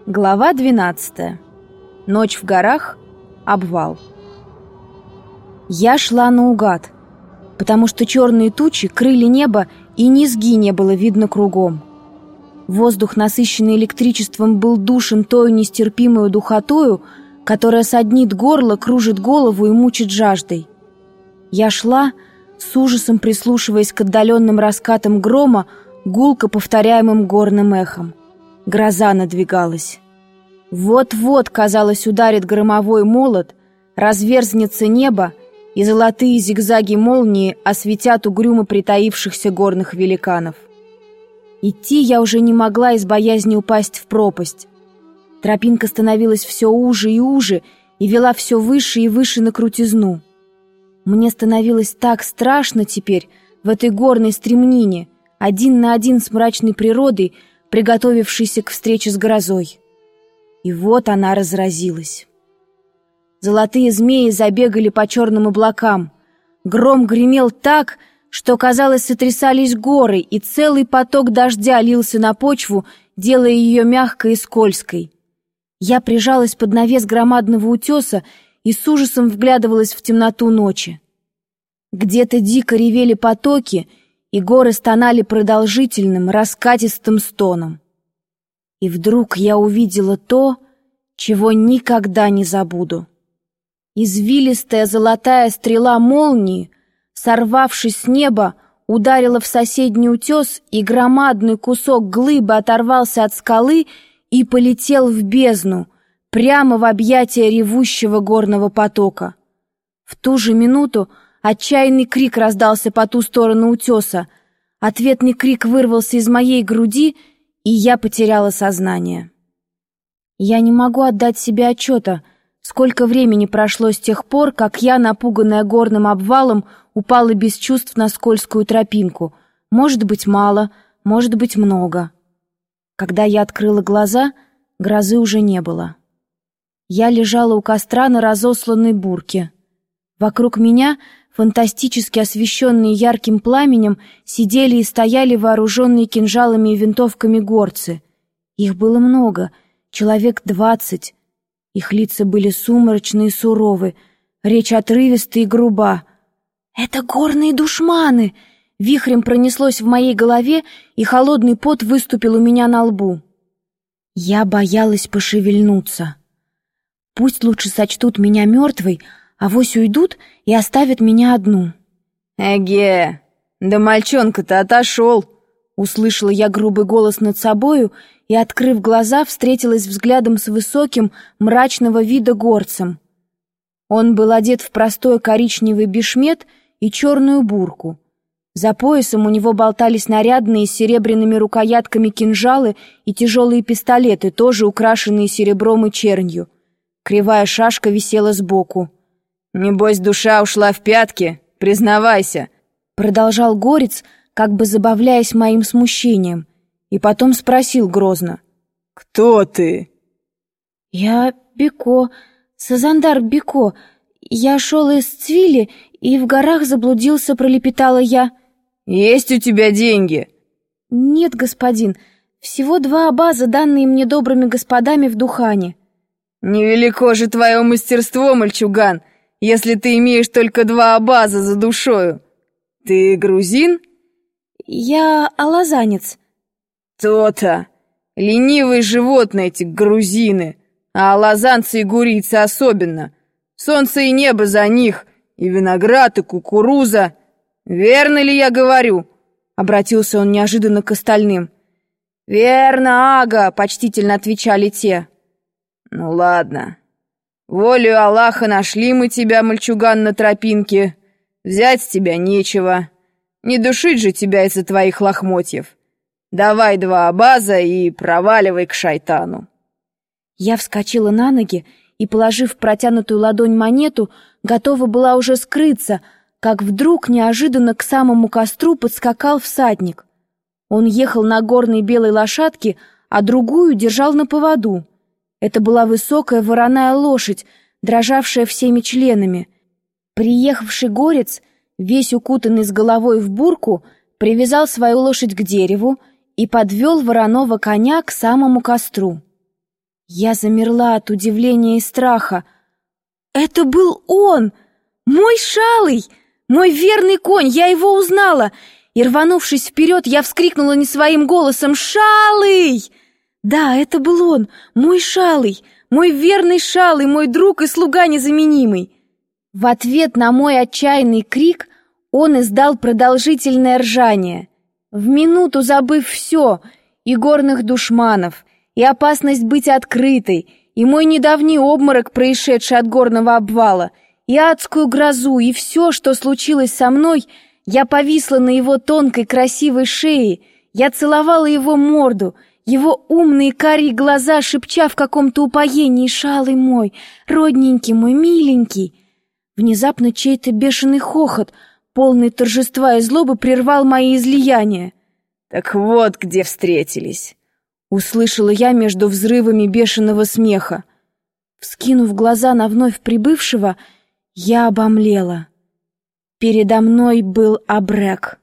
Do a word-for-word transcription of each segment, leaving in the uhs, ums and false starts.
Глава двенадцатая. Ночь в горах. Обвал. Я шла наугад, потому что черные тучи крыли небо, и низги не было видно кругом. Воздух, насыщенный электричеством, был душен той нестерпимой духотою, которая саднит горло, кружит голову и мучит жаждой. Я шла, с ужасом прислушиваясь к отдаленным раскатам грома, гулко повторяемым горным эхом. Гроза надвигалась. Вот-вот, казалось, ударит громовой молот, разверзнется небо, и золотые зигзаги молнии осветят угрюмо притаившихся горных великанов. Идти я уже не могла из боязни упасть в пропасть. Тропинка становилась все уже и уже и вела все выше и выше на крутизну. Мне становилось так страшно теперь в этой горной стремнине, один на один с мрачной природой, приготовившейся к встрече с грозой. И вот она разразилась. Золотые змеи забегали по черным облакам. Гром гремел так, что, казалось, сотрясались горы, и целый поток дождя лился на почву, делая ее мягкой и скользкой. Я прижалась под навес громадного утеса и с ужасом вглядывалась в темноту ночи. Где-то дико ревели потоки, и горы стонали продолжительным, раскатистым стоном. И вдруг я увидела то, чего никогда не забуду. Извилистая золотая стрела молнии, сорвавшись с неба, ударила в соседний утес, и громадный кусок глыбы оторвался от скалы и полетел в бездну, прямо в объятия ревущего горного потока. В ту же минуту отчаянный крик раздался по ту сторону утеса. Ответный крик вырвался из моей груди, и я потеряла сознание. Я не могу отдать себе отчета, сколько времени прошло с тех пор, как я, напуганная горным обвалом, упала без чувств на скользкую тропинку. Может быть, мало, может быть, много. Когда я открыла глаза, грозы уже не было. Я лежала у костра на разосланной бурке. Вокруг меня, фантастически освещенные ярким пламенем, сидели и стояли вооруженные кинжалами и винтовками горцы. Их было много, человек двадцать. Их лица были сумрачны и суровы, речь отрывиста и груба. «Это горные душманы!» Вихрем пронеслось в моей голове, и холодный пот выступил у меня на лбу. Я боялась пошевельнуться. Пусть лучше сочтут меня мертвой, авось уйдут и оставят меня одну. «Эге, да мальчонка-то отошел!» Услышала я грубый голос над собою и, открыв глаза, встретилась взглядом с высоким, мрачного вида горцем. Он был одет в простой коричневый бешмет и черную бурку. За поясом у него болтались нарядные с серебряными рукоятками кинжалы и тяжелые пистолеты, тоже украшенные серебром и чернью. Кривая шашка висела сбоку. «Небось, душа ушла в пятки, признавайся!» Продолжал горец, как бы забавляясь моим смущением, и потом спросил грозно. «Кто ты?» «Я Беко, Сазандар Беко. Я шел из Цвили и в горах заблудился», — пролепетала я. «Есть у тебя деньги?» «Нет, господин, всего два абаза, данные мне добрыми господами в Духане». «Невелико же твое мастерство, мальчуган, если ты имеешь только два абаза за душою. Ты грузин?» «Я алазанец». «То-то! Ленивые животные эти грузины, а алазанцы и гурийцы особенно. Солнце и небо за них, и виноград, и кукуруза. Верно ли я говорю?» Обратился он неожиданно к остальным. «Верно, ага», — почтительно отвечали те. «Ну ладно. Волею Аллаха нашли мы тебя, мальчуган, на тропинке. Взять с тебя нечего. Не душить же тебя из-за твоих лохмотьев. Давай два абаза и проваливай к шайтану». Я вскочила на ноги и, положив в протянутую ладонь монету, готова была уже скрыться, как вдруг неожиданно к самому костру подскакал всадник. Он ехал на горной белой лошадке, а другую держал на поводу. Это была высокая вороная лошадь, дрожавшая всеми членами. Приехавший горец, весь укутанный с головой в бурку, привязал свою лошадь к дереву и подвел вороного коня к самому костру. Я замерла от удивления и страха. Это был он! Мой Шалый! Мой верный конь! Я его узнала! И, рванувшись вперед, я вскрикнула не своим голосом: «Шалый!» Да, это был он, мой Шалый, мой верный Шалый, мой друг и слуга незаменимый. В ответ на мой отчаянный крик он издал продолжительное ржание. В минуту забыв все, и горных душманов, и опасность быть открытой, и мой недавний обморок, происшедший от горного обвала, и адскую грозу, и все, что случилось со мной, я повисла на его тонкой красивой шее, я целовала его морду, его умные карие глаза, шепча в каком-то упоении: «Шалый мой, родненький мой, миленький». Внезапно чей-то бешеный хохот, полный торжества и злобы, прервал мои излияния. «Так вот где встретились!» — услышала я между взрывами бешеного смеха. Вскинув глаза на вновь прибывшего, я обомлела. Передо мной был Абрек.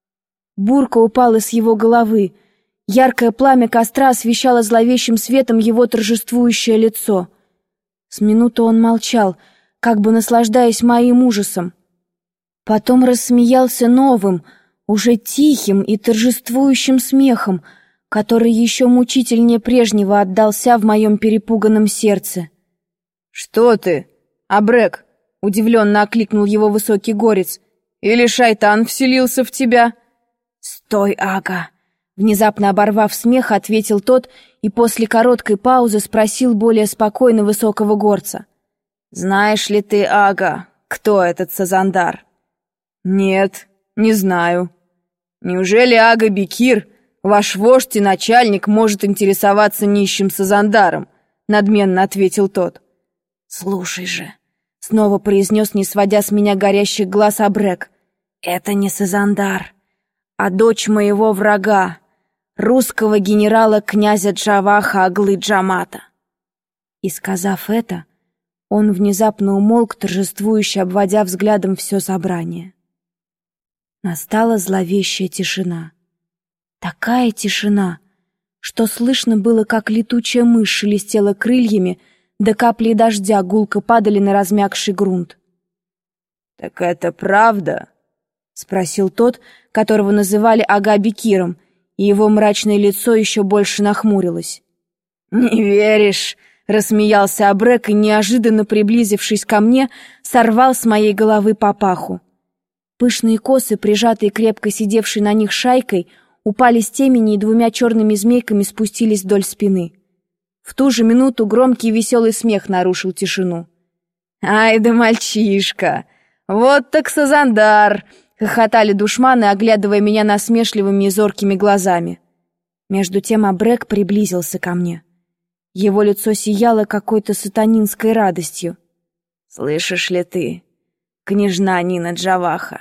Бурка упала с его головы. Яркое пламя костра освещало зловещим светом его торжествующее лицо. С минуту он молчал, как бы наслаждаясь моим ужасом. Потом рассмеялся новым, уже тихим и торжествующим смехом, который еще мучительнее прежнего отдался в моем перепуганном сердце. «Что ты, Абрек?» — удивленно окликнул его высокий горец. «Или шайтан вселился в тебя?» «Стой, Ага!» — внезапно оборвав смех, ответил тот и после короткой паузы спросил более спокойно высокого горца. «Знаешь ли ты, Ага, кто этот Сазандар?» «Нет, не знаю». «Неужели Ага Бекир, ваш вождь и начальник, может интересоваться нищим Сазандаром?» — надменно ответил тот. «Слушай же», — снова произнес, не сводя с меня горящих глаз, Абрек, «это не Сазандар, а дочь моего врага, русского генерала князя Джаваха Аглы Джамата». И, сказав это, он внезапно умолк, торжествующе обводя взглядом все собрание. Настала зловещая тишина. Такая тишина, что слышно было, как летучая мышь шелестела крыльями, да капли дождя гулко падали на размягший грунт. «Так это правда?» — спросил тот, которого называли Ага Бекиром, и его мрачное лицо еще больше нахмурилось. «Не веришь?» — рассмеялся Абрек и, неожиданно приблизившись ко мне, сорвал с моей головы папаху. Пышные косы, прижатые крепко сидевшей на них шайкой, упали с темени и двумя черными змейками спустились вдоль спины. В ту же минуту громкий и веселый смех нарушил тишину. «Ай да мальчишка! Вот так Сазандар!» — хохотали душманы, оглядывая меня насмешливыми и зоркими глазами. Между тем Абрек приблизился ко мне. Его лицо сияло какой-то сатанинской радостью. «Слышишь ли ты, княжна Нина Джаваха?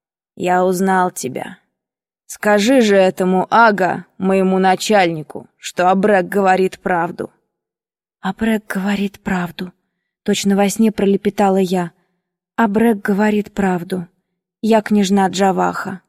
Я узнал тебя. Скажи же этому Ага, моему начальнику, что Абрек говорит правду». «Абрек говорит правду», — точно во сне пролепетала я. «Абрек говорит правду. Я княжна Джаваха».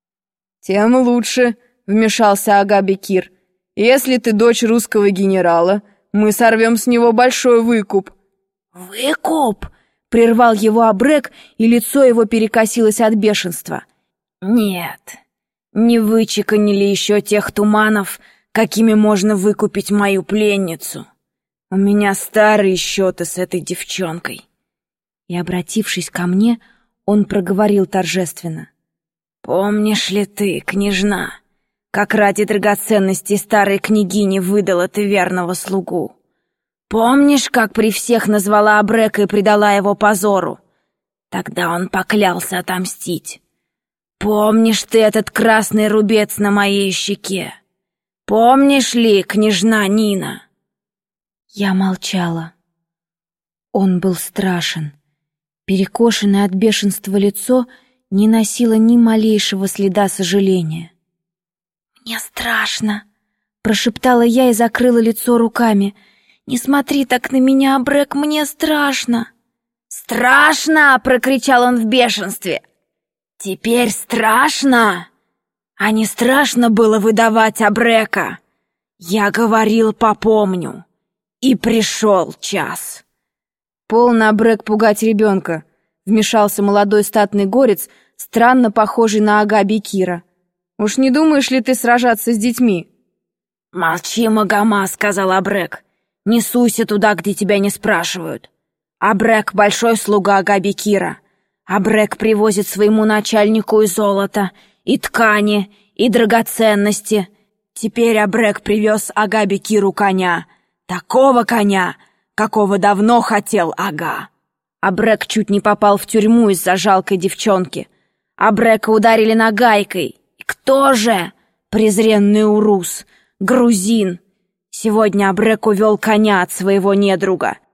«Тем лучше», — вмешался Ага Бекир. «Если ты дочь русского генерала, мы сорвем с него большой выкуп». «Выкуп?» — прервал его Абрек, и лицо его перекосилось от бешенства. «Нет, не вычеканили еще тех туманов, какими можно выкупить мою пленницу. У меня старые счеты с этой девчонкой». И, обратившись ко мне, он проговорил торжественно. «Помнишь ли ты, княжна, как ради драгоценностей старой княгини выдала ты верного слугу? Помнишь, как при всех назвала Абрека и предала его позору? Тогда он поклялся отомстить. Помнишь ты этот красный рубец на моей щеке? Помнишь ли, княжна Нина?» Я молчала. Он был страшен. Перекошенное от бешенства лицо не носило ни малейшего следа сожаления. «Мне страшно», — прошептала я и закрыла лицо руками. «Не смотри так на меня, Абрек, мне страшно». «Страшно!» — прокричал он в бешенстве. «Теперь страшно? А не страшно было выдавать Абрека? Я говорил, попомню. И пришел час. Полно, Абрек, пугать ребенка, вмешался молодой статный горец, странно похожий на Ага Бекира. Уж не думаешь ли ты сражаться с детьми? Молчи, Магома, сказал Абрек. Не суйся туда, где тебя не спрашивают. Абрек — большой слуга Ага Бекира. Абрек привозит своему начальнику и золото, и ткани, и драгоценности. Теперь Абрек привез Ага Бекиру коня. Такого коня, какого давно хотел Ага. Абрек чуть не попал в тюрьму из-за жалкой девчонки. Абрека ударили нагайкой. И кто же? Презренный урус, грузин. Сегодня Абрек увел коня от своего недруга.